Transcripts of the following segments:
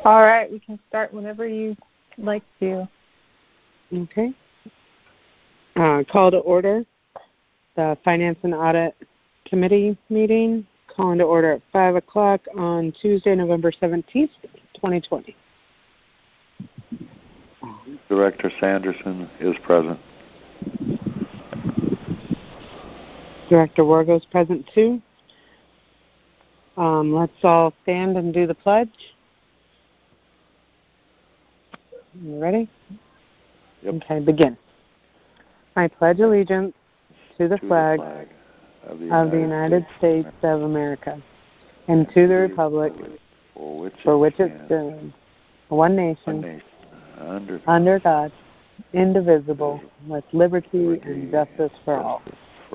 All right, we can start whenever you'd like to. Okay. Call to order the Finance and Audit Committee meeting. Calling to order at 5 o'clock on Tuesday, November 17th, 2020. Director Sanderson is present. Director Wargo is present too. Let's all stand and do the pledge. You ready? Yep. Okay, begin. I pledge allegiance to the flag of the United States of America and to the republic for which it stands, one nation, under God, indivisible, with liberty and justice for all.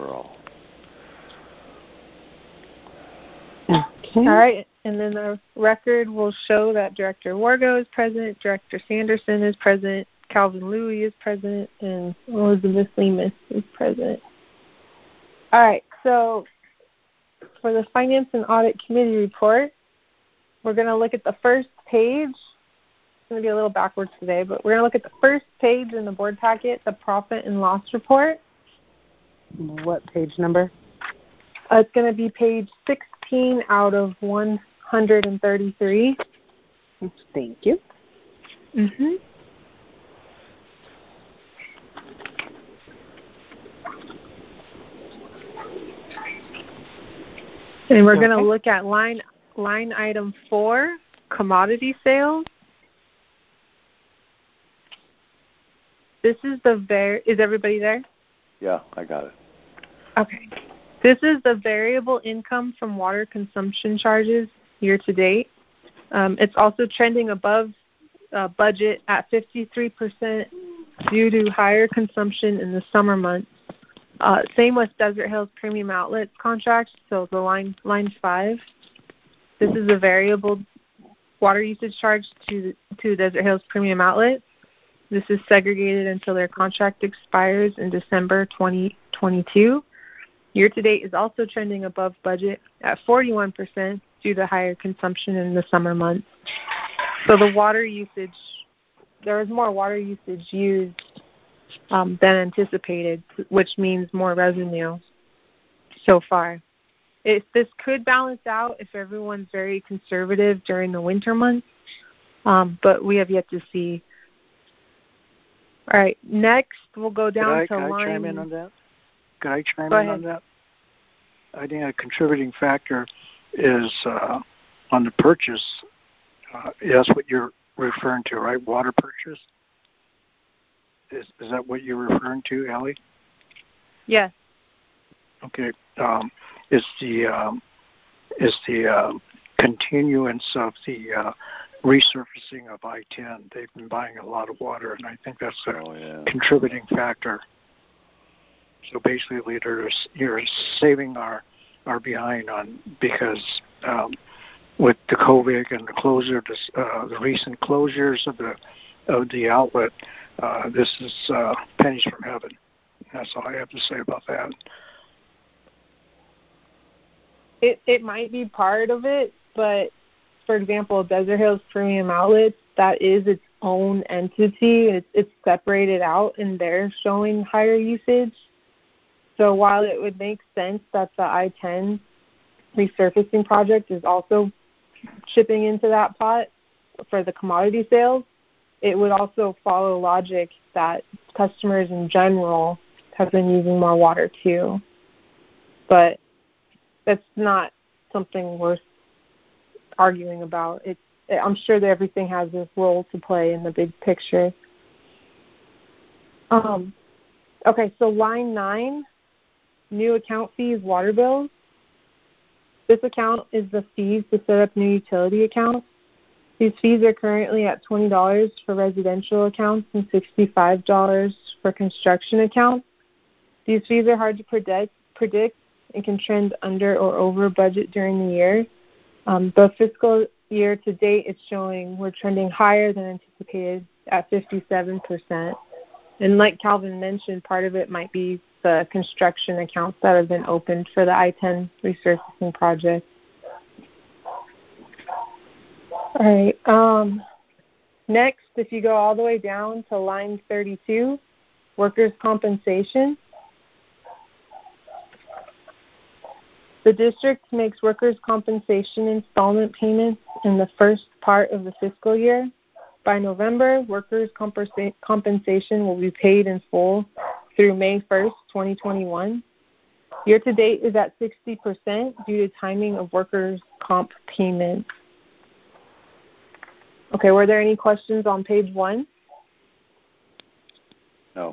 Okay. All right, and then the record will show that Director Wargo is present, Director Sanderson is present, Calvin Louie is present, and Elizabeth Lemus is present. All right, so for the Finance and Audit Committee report, we're going to look at the first page. It's going to be a little backwards today, but we're going to look at the first page in the board packet, the profit and loss report. What page number? It's going to be page 16 out of 133. Thank you. Mm-hmm. And we're going to look at line item 4, commodity sales. This is is everybody there? Yeah, I got it. Okay. This is the variable income from water consumption charges year to date. It's also trending above budget at 53% due to higher consumption in the summer months. Same with Desert Hills Premium Outlets contract, so the line 5. This is a variable water usage charge to Desert Hills Premium Outlets. This is segregated until their contract expires in December 2022. Year-to-date is also trending above budget at 41% due to higher consumption in the summer months. So the water usage, there was more water usage used than anticipated, which means more revenue so far. This could balance out if everyone's very conservative during the winter months, but we have yet to see. All right, next we'll go down to line... Can I chime in on that? Can I chime in on that? I think a contributing factor is on the purchase. That's what you're referring to, right? Water purchase? Is that what you're referring to, Allie? Yes. Okay. Is the continuance of the resurfacing of I-10? They've been buying a lot of water, and I think that's a contributing factor. So basically, you're saving our behind on because with the COVID and the closure, the recent closures of the outlet, this is pennies from heaven. That's all I have to say about that. It might be part of it, but for example, Desert Hills Premium Outlets, that is its own entity. It's separated out, and they're showing higher usage. So while it would make sense that the I-10 resurfacing project is also chipping into that pot for the commodity sales, it would also follow logic that customers in general have been using more water too. But that's not something worth arguing about. I'm sure that everything has this role to play in the big picture. Okay, so line 9, new account fees, water bills. This account is the fees to set up new utility accounts. These fees are currently at $20 for residential accounts and $65 for construction accounts. These fees are hard to predict and can trend under or over budget during the year. The fiscal year to date, it's showing we're trending higher than anticipated at 57%. And like Calvin mentioned, part of it might be the construction accounts that have been opened for the I-10 resurfacing project. All right. Next, if you go all the way down to line 32, workers' compensation. The district makes workers' compensation installment payments in the first part of the fiscal year. By November, workers' compensation will be paid in full through May 1st, 2021. Year-to-date is at 60% due to timing of workers' comp payments. Okay, were there any questions on page 1? No.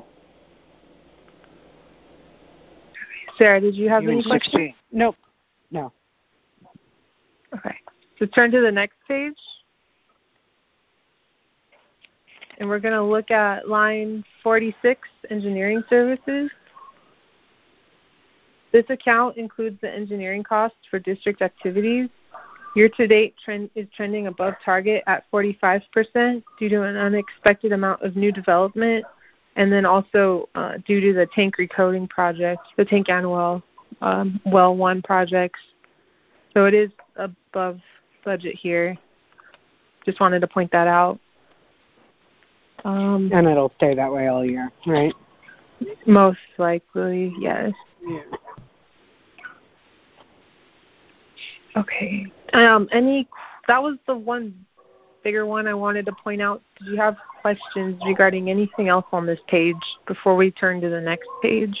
Sarah, did you have any questions? Nope. No. Okay. So turn to the next page. And we're going to look at line 46, engineering services. This account includes the engineering costs for district activities. Year-to-date is trending above target at 45% due to an unexpected amount of new development, and then also due to the tank recoating project, the tank and well 1 projects. So it is above budget here. Just wanted to point that out. And it'll stay that way all year, right? Most likely, yes. Yeah. Okay. That was the one bigger one I wanted to point out. Did you have questions regarding anything else on this page before we turn to the next page?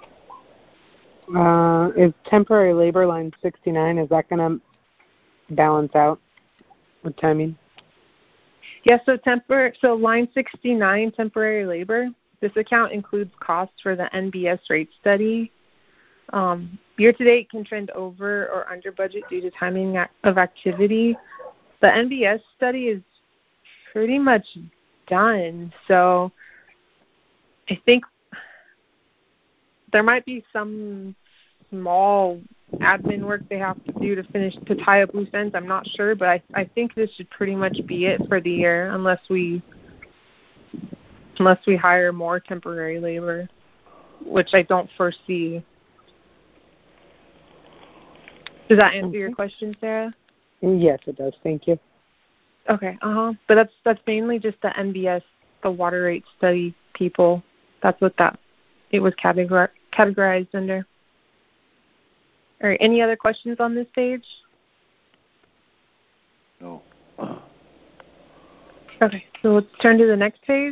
Is temporary labor line 69, is that going to balance out with timing? Yes, so line 69, temporary labor, this account includes costs for the NBS rate study. Year-to-date can trend over or under budget due to timing of activity. The NBS study is pretty much done, so I think there might be some small admin work they have to do to tie up loose ends. I'm not sure, but I think this should pretty much be it for the year unless we hire more temporary labor, which I don't foresee. Does that answer your question, Sarah? Yes, it does. Thank you. Okay. But that's mainly just the NBS, the water rate study people. That's what it was categorized under. All right. Any other questions on this page? No. Okay. So let's turn to the next page.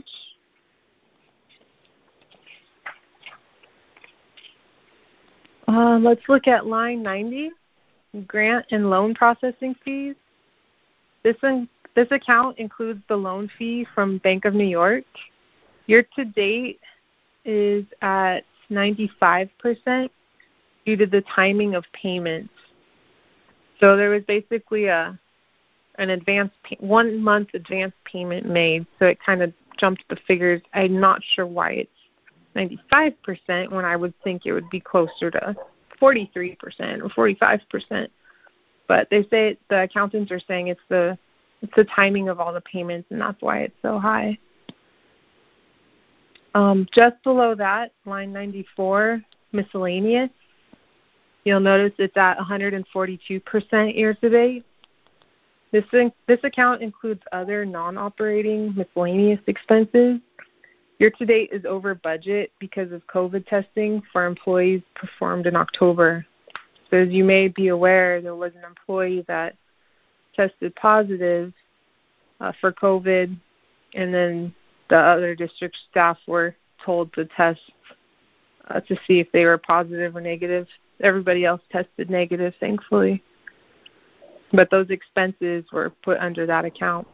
Let's look at line 90, grant and loan processing fees. This account includes the loan fee from Bank of New York. Year-to-date is at 95% due to the timing of payments. So there was basically an 1 month advance payment made, so it kind of jumped the figures. I'm not sure why it's 95% when I would think it would be closer to 43% or 45%. But they say the accountants are saying it's the timing of all the payments, and that's why it's so high. Just below that, line 94, miscellaneous. You'll notice it's at 142% year-to-date. This account includes other non-operating miscellaneous expenses. Year-to-date is over budget because of COVID testing for employees performed in October. So as you may be aware, there was an employee that tested positive for COVID, and then the other district staff were told to test to see if they were positive or negative. Everybody else tested negative, thankfully. But those expenses were put under that account.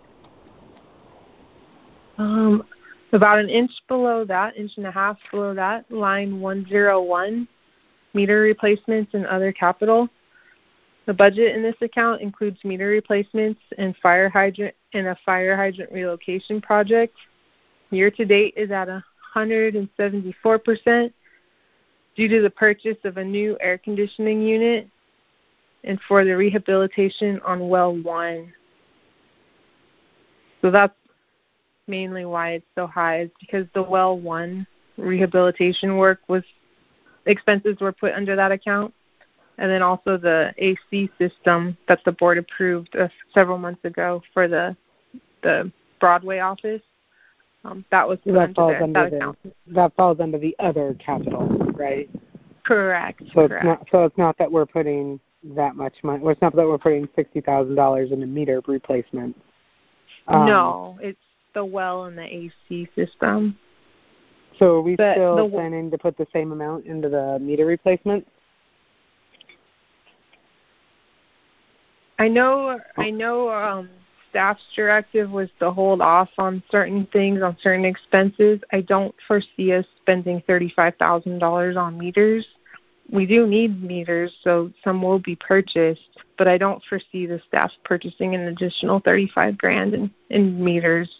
About an inch below that, inch and a half below that, line 101, meter replacements and other capital. The budget in this account includes meter replacements and a fire hydrant relocation project. Year-to-date is at 174% due to the purchase of a new air conditioning unit and for the rehabilitation on well 1. So that's mainly why it's so high, is because the well 1 rehabilitation work expenses were put under that account, and then also the AC system that the board approved several months ago for the Broadway office. That was put that falls under the other capital, right? Correct. It's not that we're putting that much money. Well, it's not that we're putting $60,000 in a meter replacement. No, it's the well and the AC system. So are we still planning to put the same amount into the meter replacement? I know. Staff's directive was to hold off on certain things, on certain expenses. I don't foresee us spending $35,000 on meters. We do need meters, so some will be purchased, but I don't foresee the staff purchasing an additional $35,000 in meters.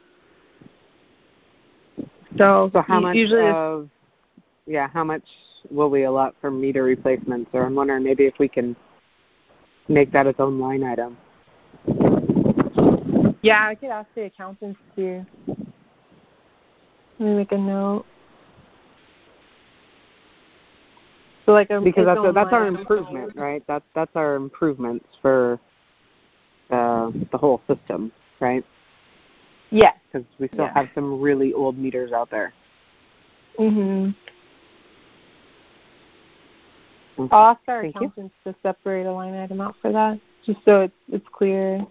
So how much how much will we allot for meter replacements? Or I'm wondering maybe if we can make that its own line item. Yeah, I could ask the accountants to. Let me make a note. So because that's our improvement, right? That's our improvements for the whole system, right? Yeah. Because we still have some really old meters out there. Mhm. I'll ask our accountants to separate a line item out for that, just so it's clear.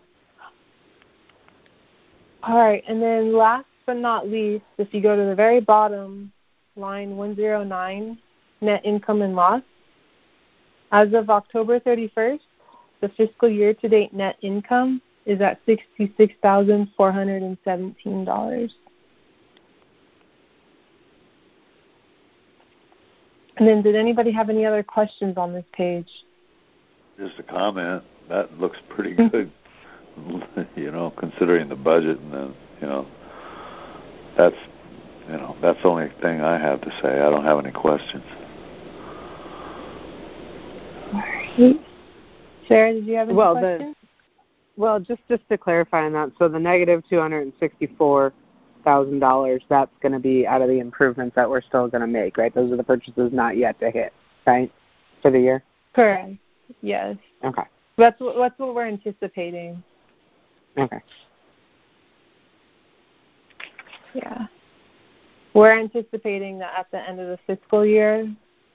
All right, and then last but not least, if you go to the very bottom, line 109, net income and loss. As of October 31st, the fiscal year-to-date net income is at $66,417. And then did anybody have any other questions on this page? Just a comment. That looks pretty good, considering the budget, and then, that's the only thing I have to say. I don't have any questions. All right. Sarah, did you have any questions? Just to clarify on that, so the negative $264,000, that's going to be out of the improvements that we're still going to make, right? Those are the purchases not yet to hit, right, for the year? Correct. Yes. Okay. That's what we're anticipating. Okay. Yeah. We're anticipating that at the end of the fiscal year,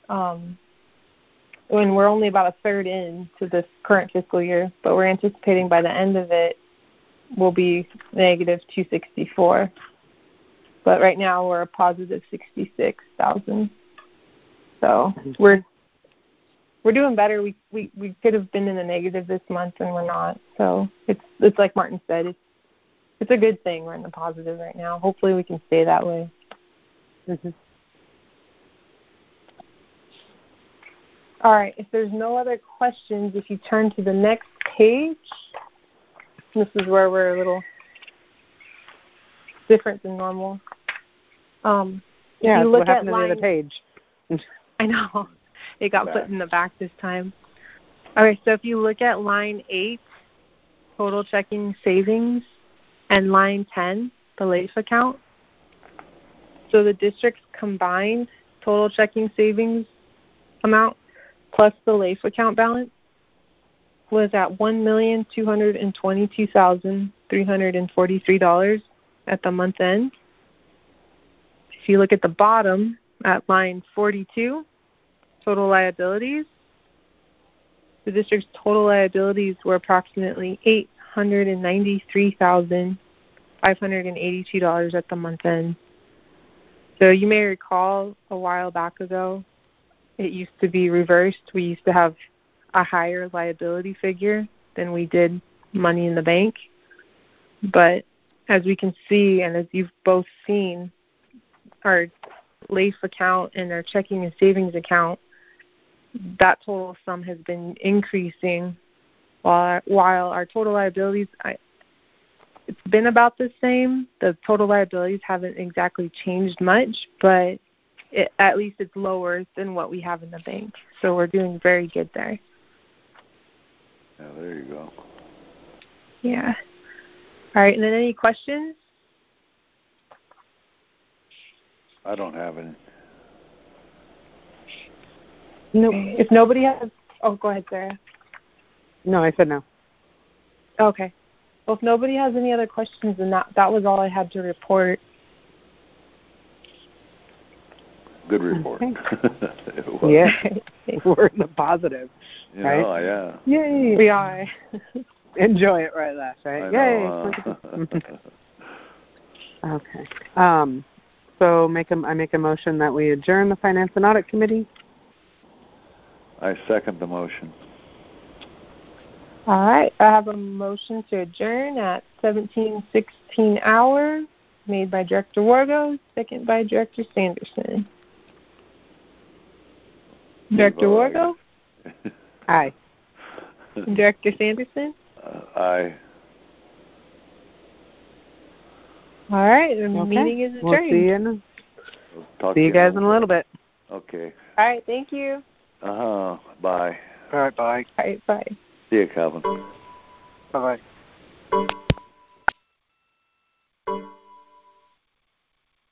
when we're only about a third into this current fiscal year, but we're anticipating by the end of it will be negative 264. But right now we're a positive 66,000. So we're doing better. We could have been in the negative this month and we're not. So it's like Martin said, it's a good thing we're in the positive right now. Hopefully we can stay that way. Mm-hmm. All right, if there's no other questions, if you turn to the next page, this is where we're a little different than normal. What happened to the other page? I know. It got put in the back this time. Okay, so if you look at line 8, total checking savings, and line 10, the LAIF account, so the district's combined total checking savings amount plus the LAIF account balance was at $1,222,343 at the month end. If you look at the bottom at line 42, total liabilities, the district's total liabilities were approximately $893,582 at the month end. So you may recall a while back ago, it used to be reversed. We used to have a higher liability figure than we did money in the bank. But as we can see, and as you've both seen, our LAIF account and our checking and savings account, that total sum has been increasing while our total liabilities, it's been about the same. The total liabilities haven't exactly changed much, but at least it's lower than what we have in the bank. So we're doing very good there. Yeah, there you go. Yeah. All right, and then any questions? I don't have any. Nope. If nobody has Oh, go ahead, Sarah. No, I said no. Okay. Well, if nobody has any other questions, then that was all I had to report. Good report. Okay. Yeah, we're in the positive, right? Oh, yeah. Yay! We are. Enjoy it, right, Lash, right? Yay! Okay. So I make a motion that we adjourn the Finance and Audit Committee. I second the motion. All right. I have a motion to adjourn at 17:16 hour, made by Director Wargo, second by Director Sanderson. Director Wargo? Aye. Director Sanderson? Aye. All right. The meeting is adjourned. We'll see you guys in a little bit. Okay. All right. Thank you. Bye. All right, bye. All right. Bye. See you, Calvin. Bye-bye.